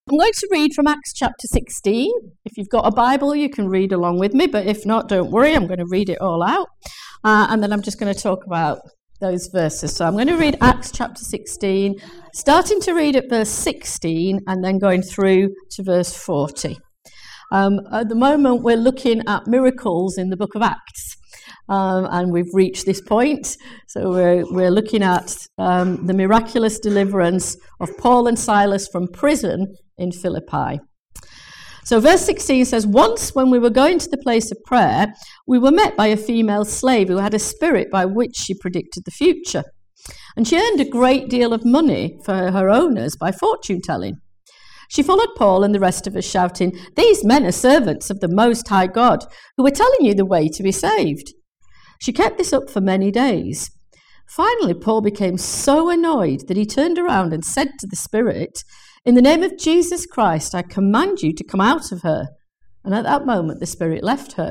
I'm going to read from Acts chapter 16. If you've got a Bible, you can read along with me, but if not, don't worry, I'm going to read it all out. And then I'm just going to talk about those verses. So I'm going to read Acts chapter 16, starting to read at verse 16 and then going through to verse 40. At the moment, we're looking at miracles in the book of Acts. And we've reached this point. So we're looking at the miraculous deliverance of Paul and Silas from prison in Philippi. So verse 16 says, "Once when we were going to the place of prayer, we were met by a female slave who had a spirit by which she predicted the future. And she earned a great deal of money for her owners by fortune-telling. She followed Paul and the rest of us shouting, 'These men are servants of the Most High God, who are telling you the way to be saved.' She kept this up for many days. Finally, Paul became so annoyed that he turned around and said to the spirit, 'In the name of Jesus Christ, I command you to come out of her.' And at that moment, the spirit left her.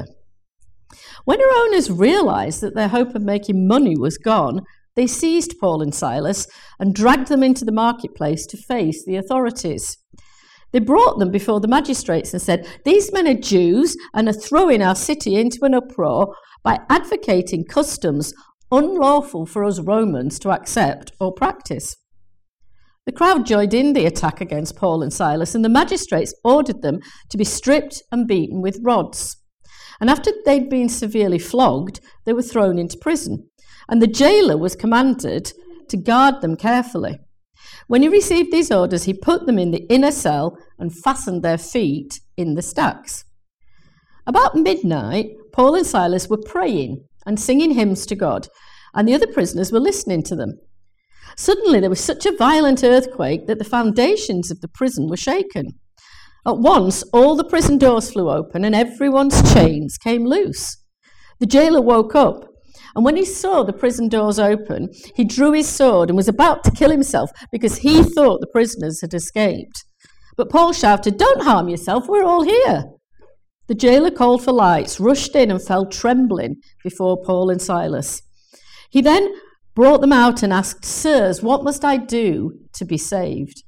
When her owners realized that their hope of making money was gone, they seized Paul and Silas and dragged them into the marketplace to face the authorities. They brought them before the magistrates and said, 'These men are Jews and are throwing our city into an uproar by advocating customs unlawful for us Romans to accept or practice.' The crowd joined in the attack against Paul and Silas, and the magistrates ordered them to be stripped and beaten with rods. And after they'd been severely flogged, they were thrown into prison, and the jailer was commanded to guard them carefully. When he received these orders, he put them in the inner cell and fastened their feet in the stacks. About midnight, Paul and Silas were praying and singing hymns to God, and the other prisoners were listening to them. Suddenly, there was such a violent earthquake that the foundations of the prison were shaken. At once, all the prison doors flew open and everyone's chains came loose. The jailer woke up, and when he saw the prison doors open, he drew his sword and was about to kill himself because he thought the prisoners had escaped. But Paul shouted, 'Don't harm yourself, we're all here.' The jailer called for lights, rushed in and fell trembling before Paul and Silas. He then brought them out and asked, 'Sirs, what must I do to be saved?'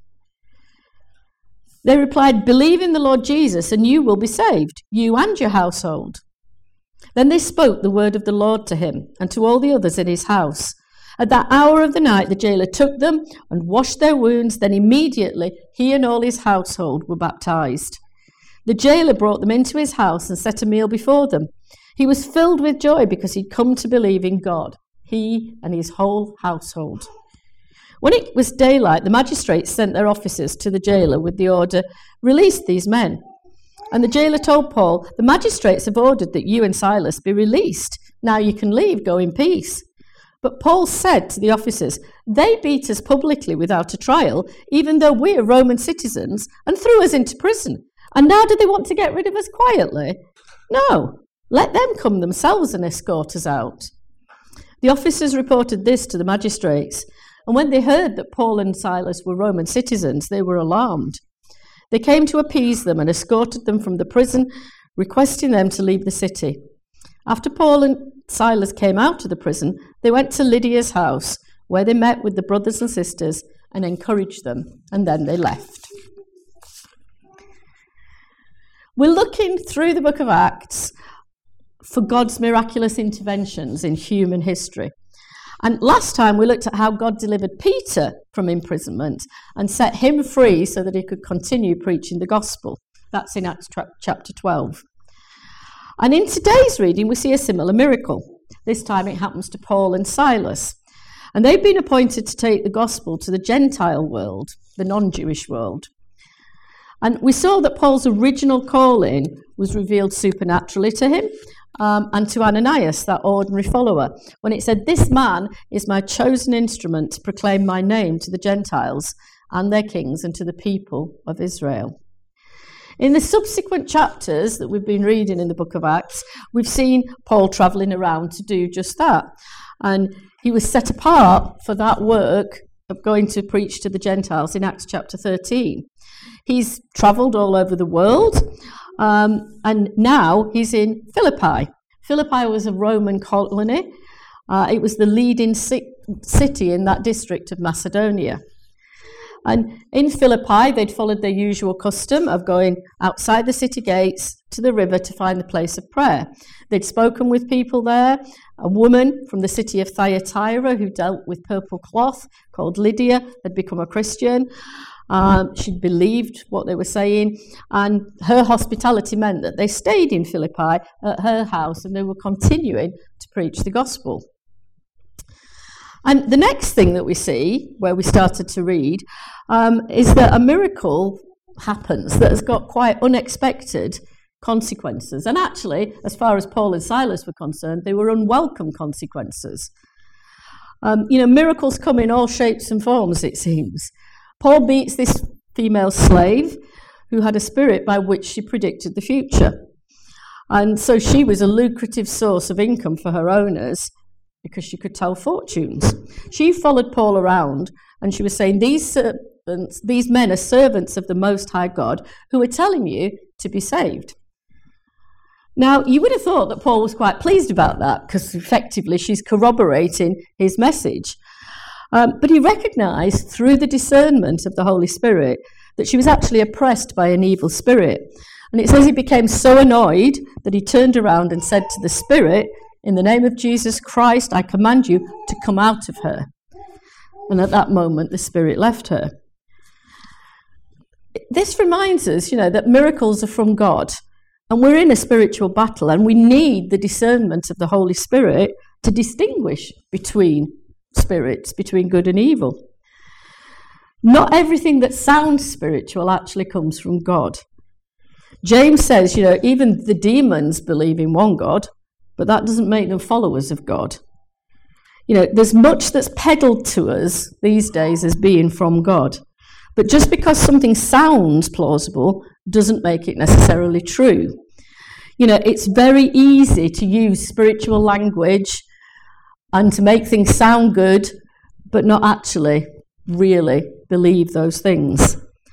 They replied, 'Believe in the Lord Jesus and you will be saved, you and your household.' Then they spoke the word of the Lord to him and to all the others in his house. At that hour of the night, the jailer took them and washed their wounds. Then immediately he and all his household were baptized. The jailer brought them into his house and set a meal before them. He was filled with joy because he'd come to believe in God, he and his whole household. When it was daylight, the magistrates sent their officers to the jailer with the order, 'Release these men.' And the jailer told Paul, 'The magistrates have ordered that you and Silas be released. Now you can leave, go in peace.' But Paul said to the officers, 'They beat us publicly without a trial, even though we are Roman citizens, and threw us into prison. And now do they want to get rid of us quietly? No, let them come themselves and escort us out.' The officers reported this to the magistrates, and when they heard that Paul and Silas were Roman citizens, they were alarmed. They came to appease them and escorted them from the prison, requesting them to leave the city. After Paul and Silas came out of the prison, they went to Lydia's house, where they met with the brothers and sisters and encouraged them, and then they left. We're looking through the book of Acts for God's miraculous interventions in human history. And last time we looked at how God delivered Peter from imprisonment and set him free so that he could continue preaching the gospel. That's in Acts chapter 12. And in today's reading, we see a similar miracle. This time it happens to Paul and Silas. And they've been appointed to take the gospel to the Gentile world, the non-Jewish world. And we saw that Paul's original calling was revealed supernaturally to him and to Ananias, that ordinary follower, when it said, "This man is my chosen instrument to proclaim my name to the Gentiles and their kings and to the people of Israel." In the subsequent chapters that we've been reading in the book of Acts, we've seen Paul travelling around to do just that. And he was set apart for that work of going to preach to the Gentiles in Acts chapter 13. He's travelled all over the world, and now he's in Philippi. Philippi was a Roman colony. It was the leading city in that district of Macedonia. And in Philippi, they'd followed their usual custom of going outside the city gates to the river to find the place of prayer. They'd spoken with people there. A woman from the city of Thyatira who dealt with purple cloth, called Lydia, had become a Christian. She'd believed what they were saying, and her hospitality meant that they stayed in Philippi at her house, and they were continuing to preach the gospel. And the next thing that we see, where we started to read, is that a miracle happens that has got quite unexpected consequences. And actually, as far as Paul and Silas were concerned, they were unwelcome consequences. Miracles come in all shapes and forms, it seems. Paul meets this female slave who had a spirit by which she predicted the future. And so she was a lucrative source of income for her owners, because she could tell fortunes. She followed Paul around, and she was saying, these men are servants of the Most High God who are telling you to be saved. Now, you would have thought that Paul was quite pleased about that, because effectively she's corroborating his message. But he recognized through the discernment of the Holy Spirit that she was actually oppressed by an evil spirit. And it says he became so annoyed that he turned around and said to the spirit, "In the name of Jesus Christ, I command you to come out of her." And at that moment, the spirit left her. This reminds us, that miracles are from God. And we're in a spiritual battle, and we need the discernment of the Holy Spirit to distinguish between spirits, between good and evil. Not everything that sounds spiritual actually comes from God. James says, even the demons believe in one God, but that doesn't make them followers of God. There's much that's peddled to us these days as being from God. But just because something sounds plausible doesn't make it necessarily true. It's very easy to use spiritual language and to make things sound good, but not actually really believe those things.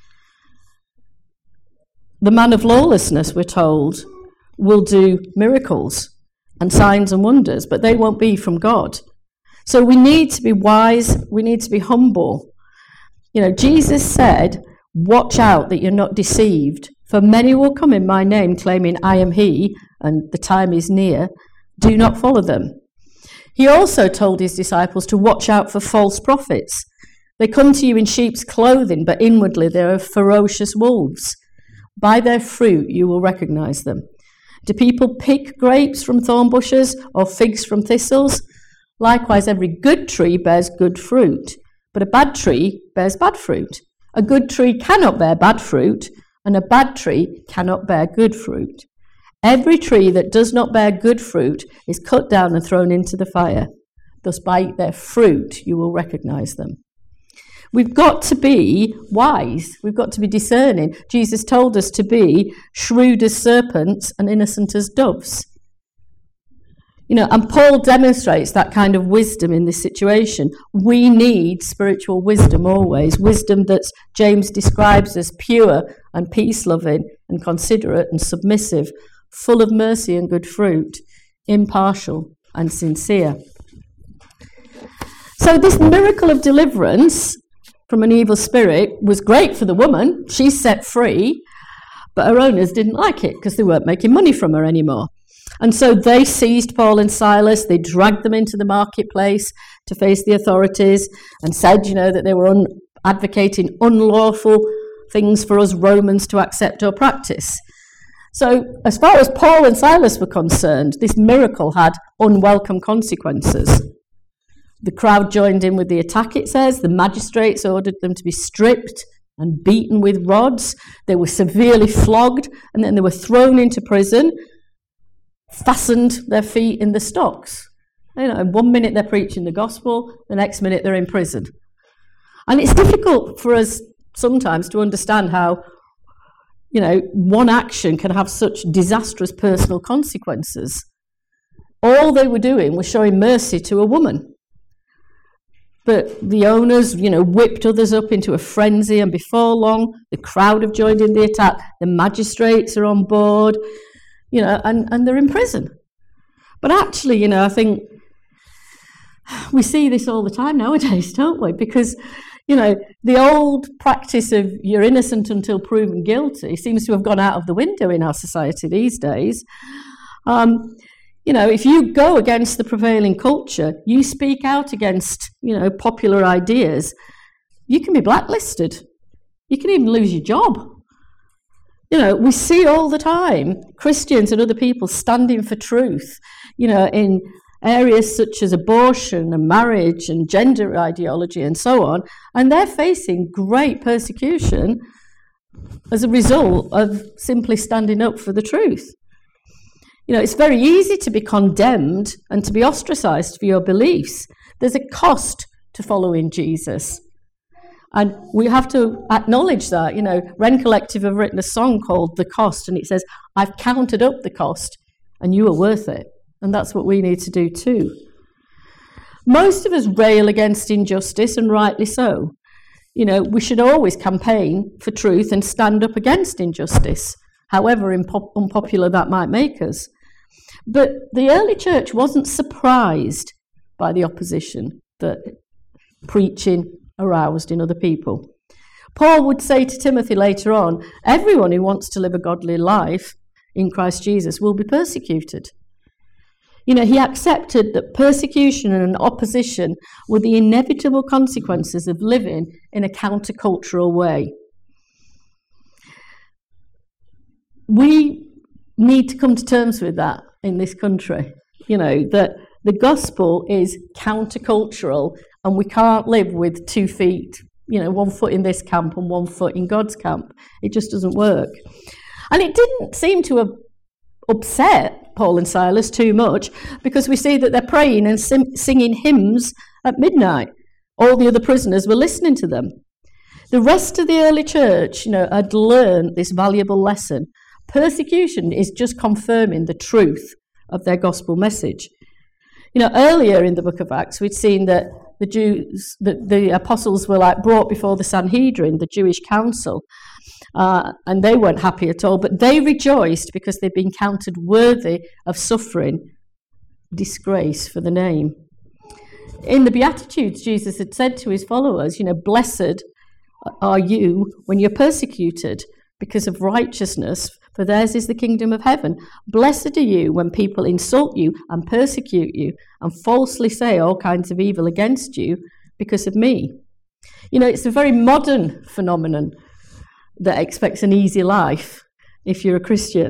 The man of lawlessness, we're told, will do miracles and signs and wonders, but they won't be from God. So we need to be wise, we need to be humble. Jesus said, "Watch out that you're not deceived, for many will come in my name claiming I am he, and the time is near. Do not follow them." He also told his disciples to watch out for false prophets. They come to you in sheep's clothing, but inwardly they are ferocious wolves. By their fruit you will recognize them. Do people pick grapes from thorn bushes or figs from thistles? Likewise, every good tree bears good fruit, but a bad tree bears bad fruit. A good tree cannot bear bad fruit, and a bad tree cannot bear good fruit. Every tree that does not bear good fruit is cut down and thrown into the fire. Thus, by their fruit, you will recognize them. We've got to be wise. We've got to be discerning. Jesus told us to be shrewd as serpents and innocent as doves. And Paul demonstrates that kind of wisdom in this situation. We need spiritual wisdom always. Wisdom that James describes as pure and peace-loving and considerate and submissive, full of mercy and good fruit, impartial and sincere. So this miracle of deliverance from an evil spirit was great for the woman. She's set free, but her owners didn't like it because they weren't making money from her anymore. And so they seized Paul and Silas, they dragged them into the marketplace to face the authorities and said, that they were advocating unlawful things for us Romans to accept or practice. So as far as Paul and Silas were concerned, this miracle had unwelcome consequences. The crowd joined in with the attack, it says. The magistrates ordered them to be stripped and beaten with rods. They were severely flogged, and then they were thrown into prison, fastened their feet in the stocks. 1 minute they're preaching the gospel, the next minute they're in prison. And it's difficult for us sometimes to understand how, one action can have such disastrous personal consequences. All they were doing was showing mercy to a woman. But the owners, whipped others up into a frenzy, and before long, the crowd have joined in the attack. The magistrates are on board, and they're in prison. But actually, I think we see this all the time nowadays, don't we? Because, The old practice of you're innocent until proven guilty seems to have gone out of the window in our society these days. If you go against the prevailing culture, you speak out against, popular ideas, you can be blacklisted. You can even lose your job. We see all the time Christians and other people standing for truth, in areas such as abortion and marriage and gender ideology and so on, and they're facing great persecution as a result of simply standing up for the truth. It's very easy to be condemned and to be ostracized for your beliefs. There's a cost to following Jesus. And we have to acknowledge that. Wren Collective have written a song called The Cost, and it says, I've counted up the cost, and you are worth it. And that's what we need to do too. Most of us rail against injustice, and rightly so. We should always campaign for truth and stand up against injustice, however unpopular that might make us. But the early church wasn't surprised by the opposition that preaching aroused in other people. Paul would say to Timothy later on, everyone who wants to live a godly life in Christ Jesus will be persecuted. He accepted that persecution and opposition were the inevitable consequences of living in a countercultural way. We need to come to terms with that in this country, that the gospel is countercultural and we can't live with 2 feet, 1 foot in this camp and 1 foot in God's camp. It just doesn't work. And it didn't seem to have upset Paul and Silas too much, because we see that they're praying and singing hymns at midnight. All the other prisoners were listening to them. The rest of the early church, had learned this valuable lesson. Persecution is just confirming the truth of their gospel message. Earlier in the book of Acts, we'd seen that the apostles were brought before the Sanhedrin, the Jewish council, and they weren't happy at all, but they rejoiced because they'd been counted worthy of suffering disgrace for the name. In the Beatitudes, Jesus had said to his followers, blessed are you when you're persecuted because of righteousness, for theirs is the kingdom of heaven. Blessed are you when people insult you and persecute you and falsely say all kinds of evil against you because of me. It's a very modern phenomenon that expects an easy life if you're a Christian.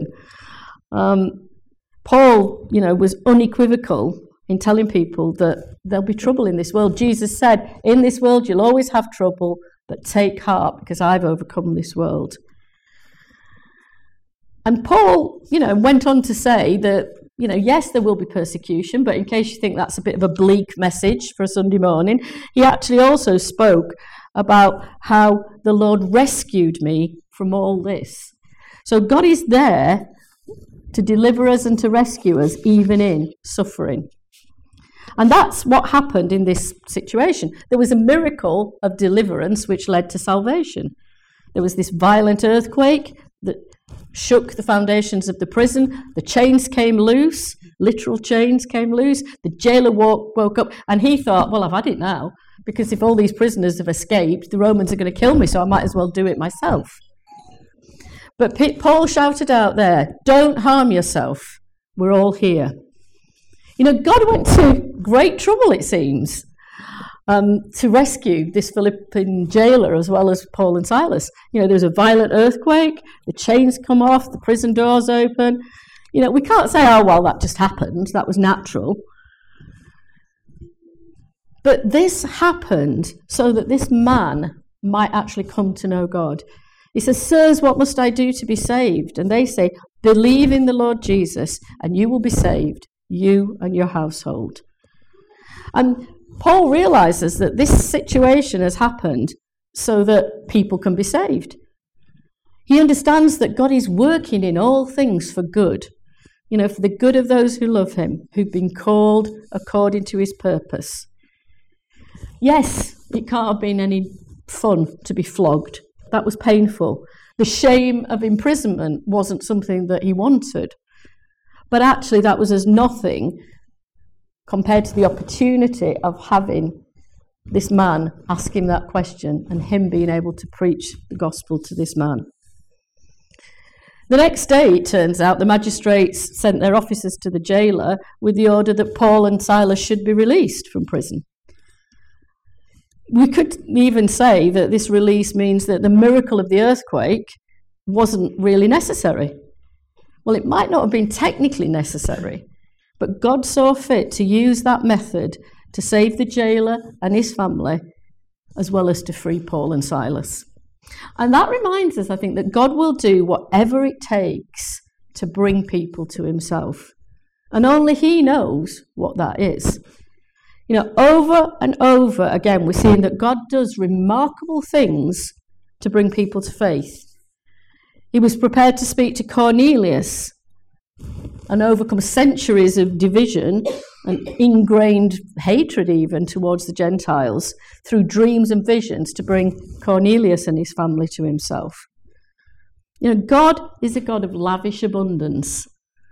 Paul, was unequivocal in telling people that there'll be trouble in this world. Jesus said, in this world you'll always have trouble, but take heart because I've overcome this world. And Paul, went on to say that, yes, there will be persecution, but in case you think that's a bit of a bleak message for a Sunday morning, he actually also spoke about how the Lord rescued me from all this. So God is there to deliver us and to rescue us, even in suffering. And that's what happened in this situation. There was a miracle of deliverance which led to salvation. There was this violent earthquake that shook the foundations of the prison. The chains came loose, literal chains came loose. The jailer woke up and he thought, well, I've had it now, because if all these prisoners have escaped, the Romans are going to kill me, so I might as well do it myself. But Paul shouted out there, don't harm yourself. We're all here. God went to great trouble, it seems, to rescue this Philippian jailer as well as Paul and Silas. There was a violent earthquake, the chains come off, the prison doors open. We can't say, oh, well, that just happened, that was natural. But this happened so that this man might actually come to know God. He says, sirs, what must I do to be saved? And they say, believe in the Lord Jesus and you will be saved, you and your household. And Paul realizes that this situation has happened so that people can be saved. He understands that God is working in all things for good, for the good of those who love him, who've been called according to his purpose. Yes, it can't have been any fun to be flogged. That was painful. The shame of imprisonment wasn't something that he wanted. But actually that was as nothing compared to the opportunity of having this man ask him that question and him being able to preach the gospel to this man. The next day, it turns out, the magistrates sent their officers to the jailer with the order that Paul and Silas should be released from prison. We could even say that this release means that the miracle of the earthquake wasn't really necessary. Well, it might not have been technically necessary, but God saw fit to use that method to save the jailer and his family, as well as to free Paul and Silas. And that reminds us, I think, that God will do whatever it takes to bring people to himself. And only he knows what that is. You know, over and over again, we're seeing that God does remarkable things to bring people to faith. He was prepared to speak to Cornelius and overcome centuries of division and ingrained hatred even towards the Gentiles through dreams and visions to bring Cornelius and his family to himself. You know, God is a God of lavish abundance.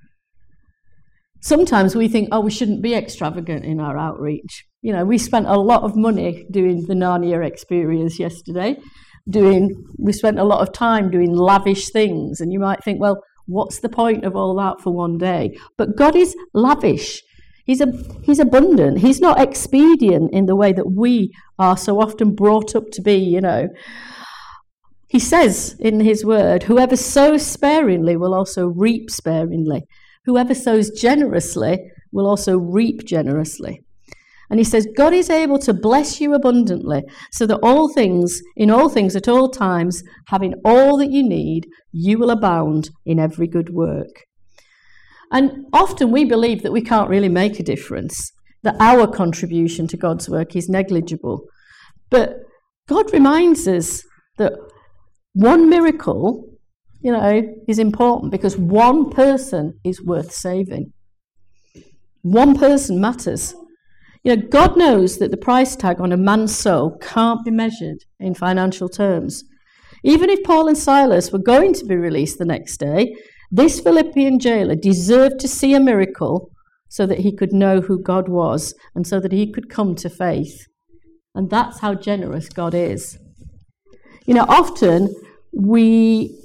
Sometimes we think, we shouldn't be extravagant in our outreach. You know, we spent a lot of money doing the Narnia experience yesterday. We spent a lot of time doing lavish things, and you might think, well, what's the point of all that for one day? But God is lavish. He's abundant. He's not expedient in the way that we are so often brought up to be, you know. He says in his word, whoever sows sparingly will also reap sparingly. Whoever sows generously will also reap generously. And he says, God is able to bless you abundantly, so that in all things at all times, having all that you need, you will abound in every good work. And often we believe that we can't really make a difference, that our contribution to God's work is negligible. But God reminds us that one miracle, you know, is important because one person is worth saving. One person matters. You know, God knows that the price tag on a man's soul can't be measured in financial terms. Even if Paul and Silas were going to be released the next day, this Philippian jailer deserved to see a miracle so that he could know who God was and so that he could come to faith. And that's how generous God is. You know, often we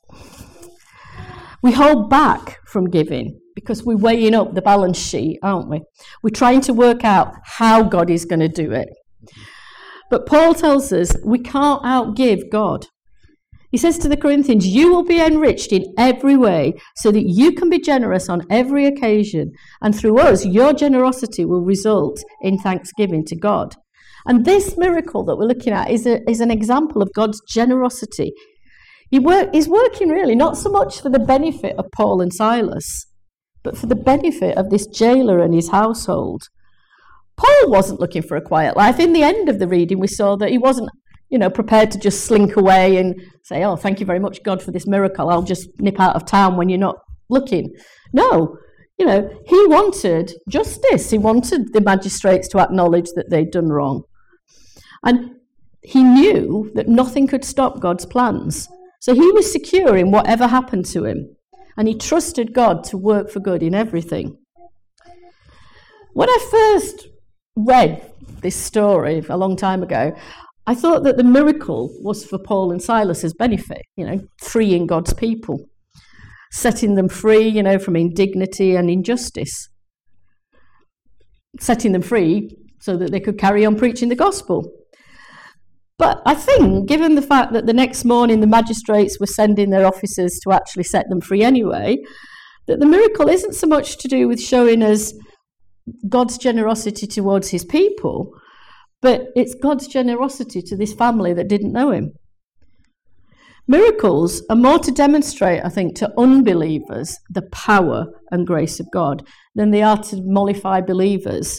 hold back from giving because we're weighing up the balance sheet, aren't we? We're trying to work out how God is going to do it. But Paul tells us we can't outgive God. He says to the Corinthians, you will be enriched in every way so that you can be generous on every occasion. And through us, your generosity will result in thanksgiving to God. And this miracle that we're looking at is an example of God's generosity. He's working really not so much for the benefit of Paul and Silas, but for the benefit of this jailer and his household. Paul wasn't looking for a quiet life. In the end of the reading, we saw that he wasn't, you know, prepared to just slink away and say, oh, thank you very much, God, for this miracle. I'll just nip out of town when you're not looking. No, you know, he wanted justice. He wanted the magistrates to acknowledge that they'd done wrong. And he knew that nothing could stop God's plans. So he was secure in whatever happened to him. And he trusted God to work for good in everything. When I first read this story a long time ago, I thought that the miracle was for Paul and Silas's benefit, you know, freeing God's people, setting them free, you know, from indignity and injustice, setting them free so that they could carry on preaching the gospel. But I think, given the fact that the next morning the magistrates were sending their officers to actually set them free anyway, that the miracle isn't so much to do with showing us God's generosity towards his people, but it's God's generosity to this family that didn't know him. Miracles are more to demonstrate, I think, to unbelievers the power and grace of God than they are to mollify believers,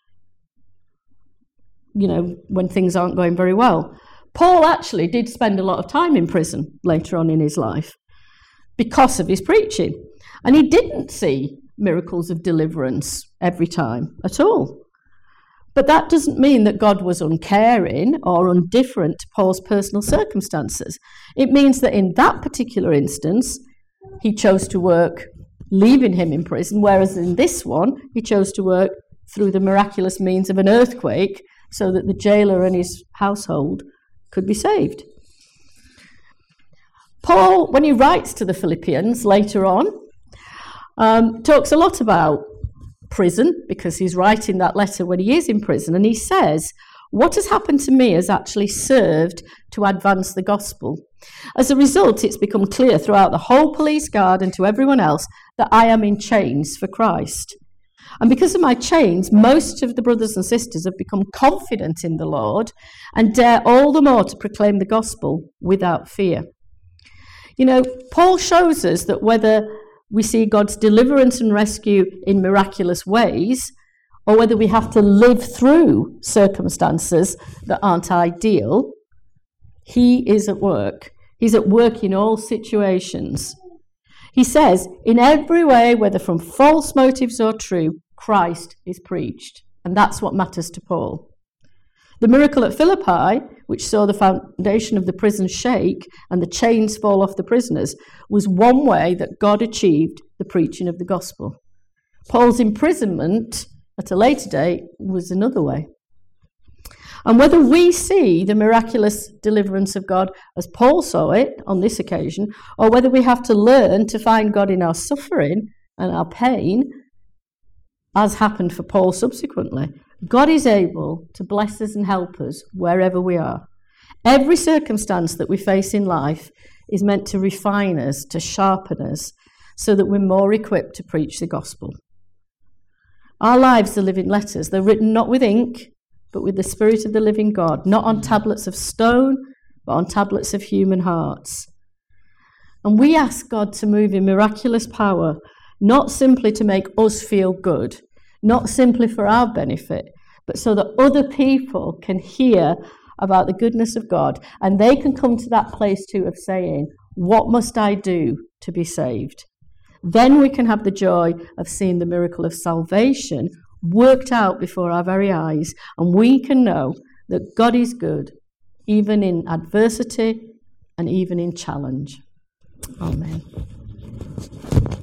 you know, when things aren't going very well. Paul actually did spend a lot of time in prison later on in his life because of his preaching. And he didn't see miracles of deliverance every time at all. But that doesn't mean that God was uncaring or indifferent to Paul's personal circumstances. It means that in that particular instance, he chose to work leaving him in prison, whereas in this one, he chose to work through the miraculous means of an earthquake so that the jailer and his household could be saved. Paul, when he writes to the Philippians later on, talks a lot about prison, because he's writing that letter when he is in prison, and he says, what has happened to me has actually served to advance the gospel. As a result, it's become clear throughout the whole police guard and to everyone else that I am in chains for Christ. And because of my chains, most of the brothers and sisters have become confident in the Lord and dare all the more to proclaim the gospel without fear. You know, Paul shows us that whether we see God's deliverance and rescue in miraculous ways, or whether we have to live through circumstances that aren't ideal, he is at work. He's at work in all situations. He says, in every way, whether from false motives or true, Christ is preached. And that's what matters to Paul. The miracle at Philippi, which saw the foundation of the prison shake and the chains fall off the prisoners, was one way that God achieved the preaching of the gospel. Paul's imprisonment at a later date was another way. And whether we see the miraculous deliverance of God as Paul saw it on this occasion, or whether we have to learn to find God in our suffering and our pain, as happened for Paul subsequently, God is able to bless us and help us wherever we are. Every circumstance that we face in life is meant to refine us, to sharpen us, so that we're more equipped to preach the gospel. Our lives are living letters. They're written not with ink, but with the Spirit of the living God, not on tablets of stone, but on tablets of human hearts. And we ask God to move in miraculous power, not simply to make us feel good, not simply for our benefit, but so that other people can hear about the goodness of God, and they can come to that place too of saying, what must I do to be saved? Then we can have the joy of seeing the miracle of salvation worked out before our very eyes, and we can know that God is good, even in adversity and even in challenge. Amen.